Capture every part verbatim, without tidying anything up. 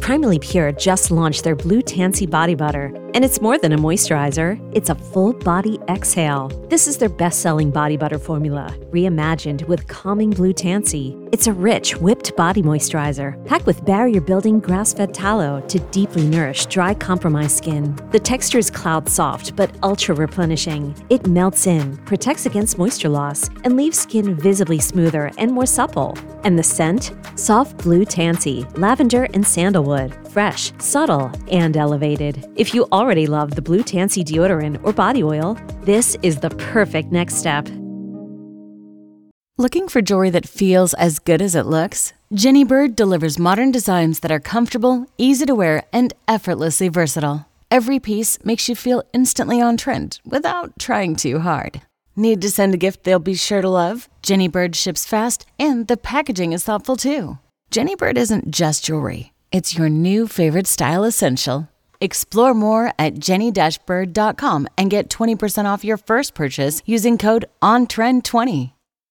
Primally Pure just launched their Blue Tansy Body Butter, and it's more than a moisturizer, it's a full-body exhale. This is their best-selling body butter formula, reimagined with calming Blue Tansy. It's a rich, whipped body moisturizer, packed with barrier-building grass-fed tallow to deeply nourish dry, compromised skin. The texture is cloud-soft, but ultra-replenishing. It melts in, protects against moisture loss, and leaves skin visibly smoother and more supple. And the scent? Soft Blue Tansy, lavender and sandalwood, fresh, subtle, and elevated. If you already love the Blue Tansy deodorant or body oil, this is the perfect next step. Looking for jewelry that feels as good as it looks? Jenny Bird delivers modern designs that are comfortable, easy to wear, and effortlessly versatile. Every piece makes you feel instantly on trend without trying too hard. Need to send a gift they'll be sure to love? Jenny Bird ships fast, and the packaging is thoughtful too. Jenny Bird isn't just jewelry. It's your new favorite style essential. Explore more at jenny dash bird dot com and get twenty percent off your first purchase using code on trend twenty.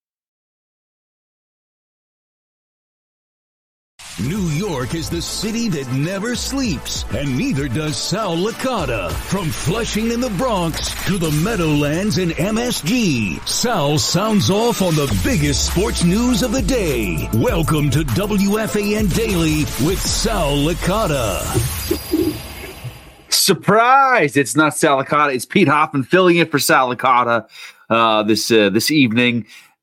New York is the city that never sleeps, and neither does Sal Licata. From Flushing in the Bronx to the Meadowlands in M S G, Sal sounds off on the biggest sports news of the day. Welcome to W F A N Daily with Sal Licata. Surprise! It's not Sal Licata. It's Pete Hoffman filling in for Sal Licata uh, this uh, this evening,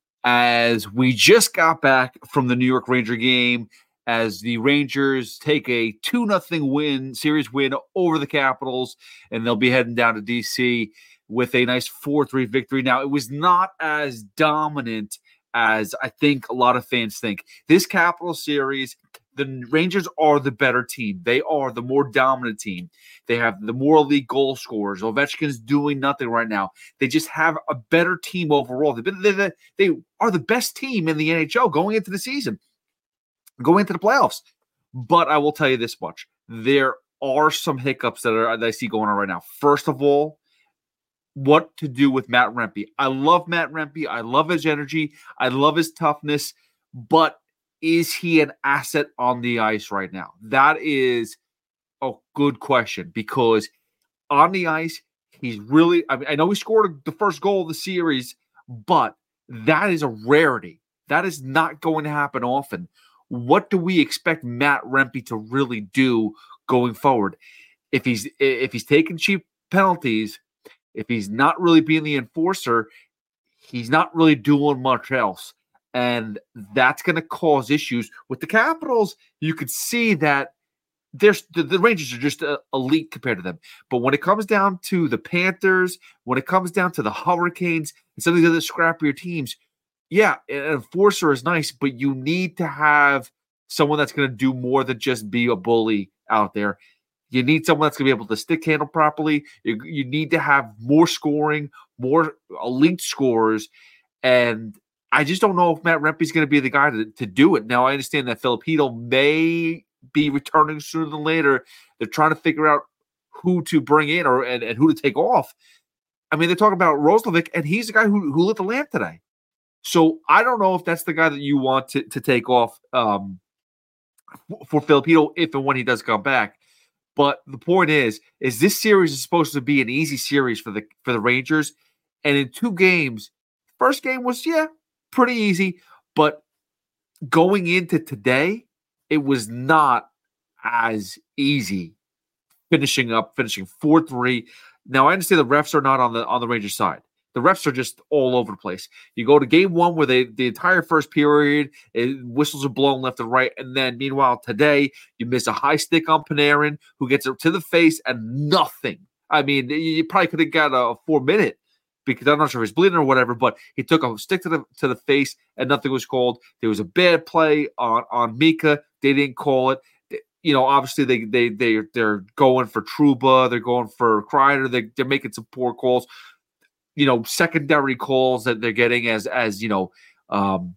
as we just got back from the New York Ranger game, as the Rangers take a two nothing win, series win over the Capitals, and they'll be heading down to D C with a nice four three victory. Now, it was not as dominant as I think a lot of fans think. This Capital series, the Rangers are the better team. They are the more dominant team. They have the more elite goal scorers. Ovechkin's doing nothing right now. They just have a better team overall. They've been, they, they are the best team in the N H L going into the season, going into the playoffs. But I will tell you this much. There are some hiccups that, are, that I see going on right now. First of all, what to do with Matt Rempe. I love Matt Rempe. I love his energy. I love his toughness. But is he an asset on the ice right now? That is a good question, because on the ice, he's really, I mean, I know he scored the first goal of the series, but that is a rarity. That is not going to happen often. What do we expect Matt Rempe to really do going forward? If he's if he's taking cheap penalties, if he's not really being the enforcer, he's not really doing much else. And that's going to cause issues with the Capitals. You could see that there's the, the Rangers are just uh, elite compared to them. But when it comes down to the Panthers, when it comes down to the Hurricanes and some of these other scrappier teams, yeah, an enforcer is nice, but you need to have someone that's going to do more than just be a bully out there. You need someone that's going to be able to stick handle properly. You, you need to have more scoring, more elite scorers. And I just don't know if Matt Rempe is going to be the guy to, to do it. Now, I understand that Filipino may be returning sooner than later. They're trying to figure out who to bring in or and, and who to take off. I mean, they're talking about Roslovic, and he's the guy who, who lit the lamp today. So I don't know if that's the guy that you want to, to take off um, for Filipino if and when he does come back. But the point is, is this series is supposed to be an easy series for the for the Rangers. And in two games, first game was, yeah, pretty easy. But going into today, it was not as easy finishing up, finishing four three. Now, I understand the refs are not on the on the Rangers side. The refs are just all over the place. You go to game one where they the entire first period, it, whistles are blown left and right. And then, meanwhile, today, you miss a high stick on Panarin, who gets it to the face and nothing. I mean, you probably could have got a four-minute, because I'm not sure if he's bleeding or whatever, but he took a stick to the to the face and nothing was called. There was a bad play on, on Mika. They didn't call it. You know, obviously, they, they, they, they're going for Trouba. They're going for Kreider. They, they're making some poor calls. You know, secondary calls that they're getting as, as you know, um,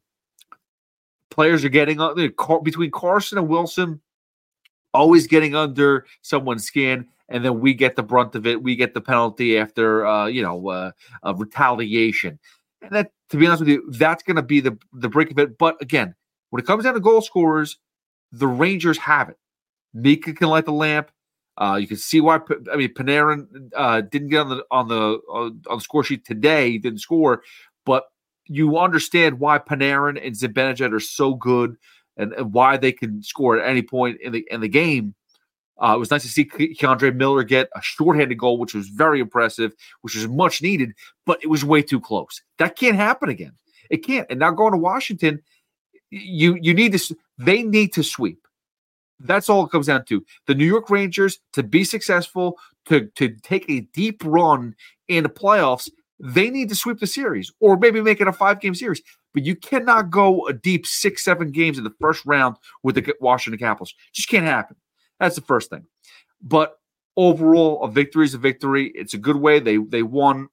players are getting uh, between Carson and Wilson, always getting under someone's skin, and then we get the brunt of it. We get the penalty after, uh, you know, uh, uh, retaliation. And that, to be honest with you, that's going to be the, the break of it. But again, when it comes down to goal scorers, the Rangers have it. Mika can light the lamp. Uh, you can see why. I mean, Panarin uh, didn't get on the on the on the score sheet today. He didn't score, but you understand why Panarin and Zibanejad are so good, and, and why they can score at any point in the in the game. Uh, it was nice to see Keandre Miller get a shorthanded goal, which was very impressive, which was much needed, but it was way too close. That can't happen again. It can't. And now going to Washington, you you need to. They need to sweep. That's all it comes down to. The New York Rangers, to be successful, to, to take a deep run in the playoffs, they need to sweep the series or maybe make it a five-game series. But you cannot go a deep six, seven games in the first round with the Washington Capitals. Just can't happen. That's the first thing. But overall, a victory is a victory. It's a good way. They they won.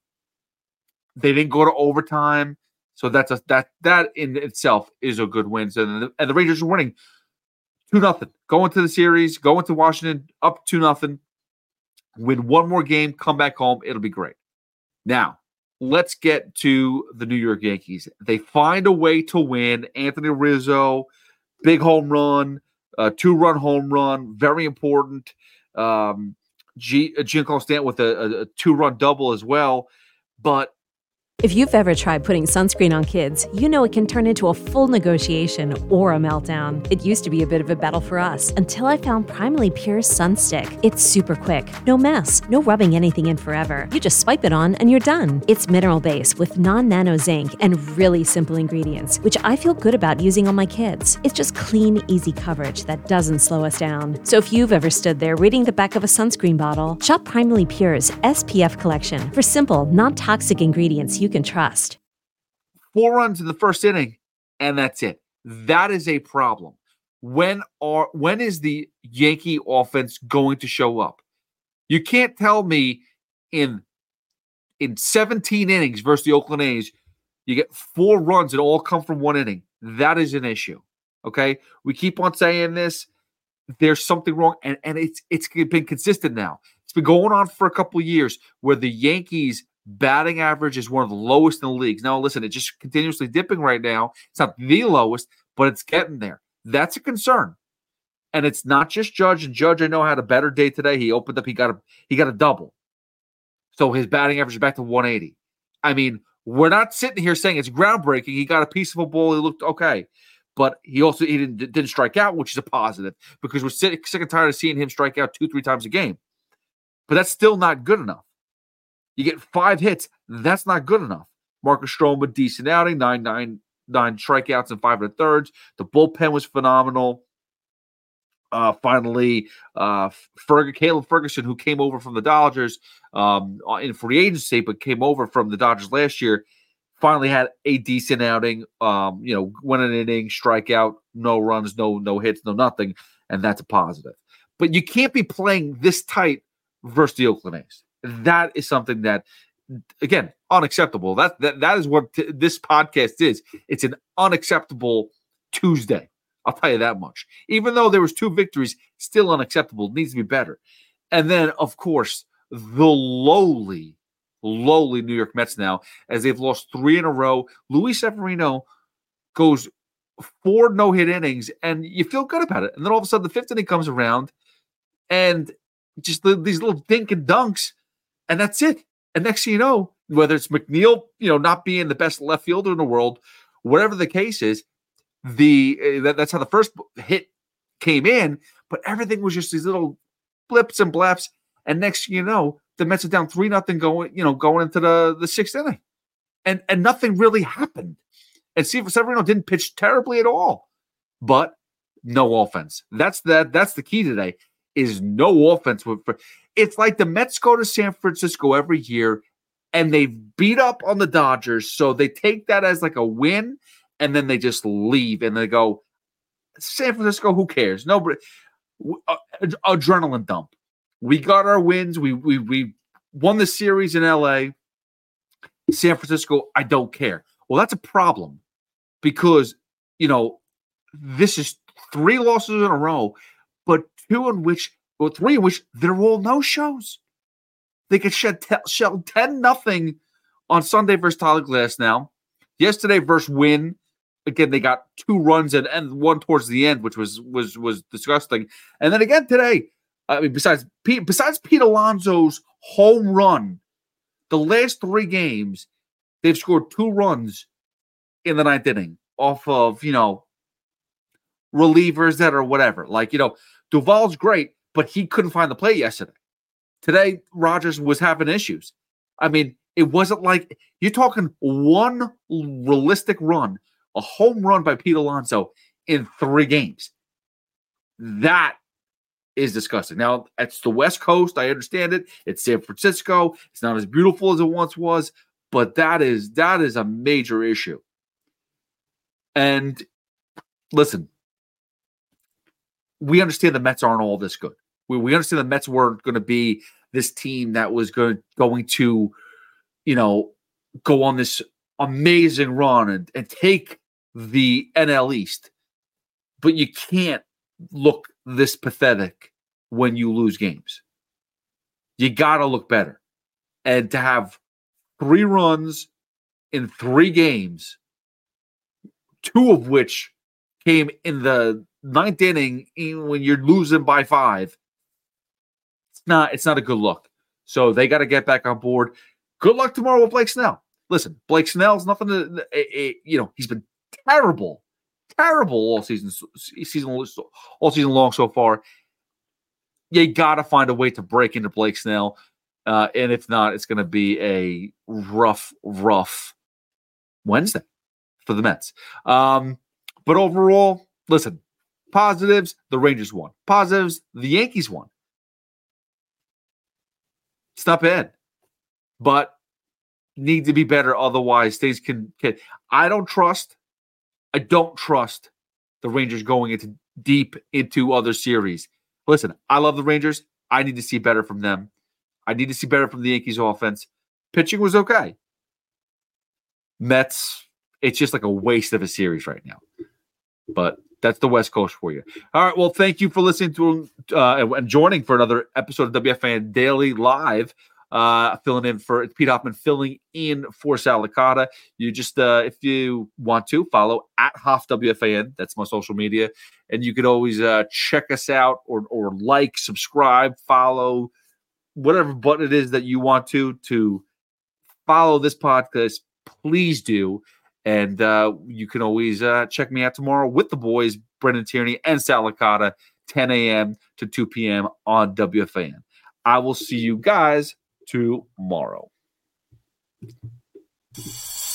They didn't go to overtime. So that's a, that that in itself is a good win. So the, and the Rangers are winning two nothing. Go into the series, go into Washington up two nothing, win one more game, come back home. It'll be great. Now, let's get to the New York Yankees. They find a way to win. Anthony Rizzo, big home run, uh, two-run home run, very important. Um, G- Giancarlo Stanton with a, a, a two-run double as well. But if you've ever tried putting sunscreen on kids, you know it can turn into a full negotiation or a meltdown. It used to be a bit of a battle for us until I found Primally Pure Sunstick. It's super quick, no mess, no rubbing anything in forever. You just swipe it on and you're done. It's mineral-based with non-nano zinc and really simple ingredients, which I feel good about using on my kids. It's just clean, easy coverage that doesn't slow us down. So if you've ever stood there reading the back of a sunscreen bottle, shop Primally Pure's S P F collection for simple, non-toxic ingredients you can trust. Four runs in the first inning, and that's it. That is a problem. When are when is the Yankee offense going to show up? You can't tell me in in seventeen innings versus the Oakland A's, you get four runs that all come from one inning. That is an issue. Okay, we keep on saying this. There's something wrong, and and it's it's been consistent now. It's been going on for a couple of years where the Yankees batting average is one of the lowest in the leagues. Now, listen, it's just continuously dipping right now. It's not the lowest, but it's getting there. That's a concern. And it's not just Judge. And Judge, I know, had a better day today. He opened up, he got a he got a double. So his batting average is back to one eighty. I mean, we're not sitting here saying it's groundbreaking. He got a piece of a ball. He looked okay. But he also he didn't, didn't strike out, which is a positive, because we're sick, sick and tired of seeing him strike out two, three times a game. But that's still not good enough. You get five hits. That's not good enough. Marcus Stroman, decent outing, nine, nine, nine strikeouts and five and a thirds. The bullpen was phenomenal. Uh, finally, uh, Ferg- Caleb Ferguson, who came over from the Dodgers um, in free agency, but came over from the Dodgers last year, finally had a decent outing. Um, you know, win an inning, strikeout, no runs, no no hits, no nothing, and that's a positive. But you can't be playing this tight versus the Oakland A's. That is something that, again, unacceptable. That that that is what t- this podcast is. It's an unacceptable Tuesday. I'll tell you that much. Even though there was two victories, still unacceptable. It needs to be better. And then, of course, the lowly, lowly New York Mets now, as they've lost three in a row. Luis Severino goes four no-hit innings, and you feel good about it. And then all of a sudden, the fifth inning comes around, and just the, these little dink and dunks, and that's it. And next thing you know, whether it's McNeil, you know, not being the best left fielder in the world, whatever the case is, the uh, that, that's how the first hit came in. But everything was just these little blips and blaps. And next thing you know, the Mets are down three nothing going, you know, going into the, the sixth inning, and and nothing really happened. And Steve Severino didn't pitch terribly at all, but no offense. That's that. That's the key today. Is no offense. It's like the Mets go to San Francisco every year and they beat up on the Dodgers. So they take that as like a win and then they just leave and they go, San Francisco, who cares? Nobody. Uh, adrenaline dump. We got our wins. We, we, we won the series in L A. San Francisco, I don't care. Well, that's a problem because, you know, this is three losses in a row, but two in which, or three in which they're all no-shows. They get shed te- shelled ten nothing on Sunday versus Tyler Glass now. Yesterday versus Wynn, again, they got two runs and, and one towards the end, which was was was disgusting. And then again today, I mean, besides Pete, besides Pete Alonso's home run, the last three games, they've scored two runs in the ninth inning off of, you know, relievers that are whatever. Like, you know, Duvall's great, but he couldn't find the plate yesterday. Today, Rogers was having issues. I mean, it wasn't like you're talking one realistic run, a home run by Pete Alonso in three games. That is disgusting. Now, it's the West Coast. I understand it. It's San Francisco. It's not as beautiful as it once was, but that is that is a major issue. And listen, we understand the Mets aren't all this good. We, we understand the Mets weren't going to be this team that was going, going to, you know, go on this amazing run and, and take the N L East. But you can't look this pathetic when you lose games. You got to look better. And to have three runs in three games, two of which came in the ninth inning when you're losing by five, it's not, it's not a good look. So they got to get back on board. Good luck tomorrow with Blake Snell. Listen, Blake Snell's nothing to, a, a, you know, he's been terrible, terrible all season, season, all season long so far. You got to find a way to break into Blake Snell. Uh, and if not, it's going to be a rough, rough Wednesday for the Mets. Um, but overall, listen, positives, the Rangers won. Positives, the Yankees won. It's not bad, but need to be better. Otherwise, things can, can. I don't trust. I don't trust the Rangers going into deep into other series. Listen, I love the Rangers. I need to see better from them. I need to see better from the Yankees offense. Pitching was okay. Mets, it's just like a waste of a series right now. But that's the West Coast for you. All right, well, thank you for listening to uh, and joining for another episode of W F A N Daily Live. Uh, filling in for Pete Hoffman, filling in for Sal Licata. You just, uh, if you want to, follow at Hoff W F A N. That's my social media. And you could always uh, check us out or or like, subscribe, follow, whatever button it is that you want to, to follow this podcast. Please do. And uh, you can always uh, check me out tomorrow with the boys, Brendan Tierney and Sal Licata, ten a.m. to two p.m. on W F A N. I will see you guys tomorrow.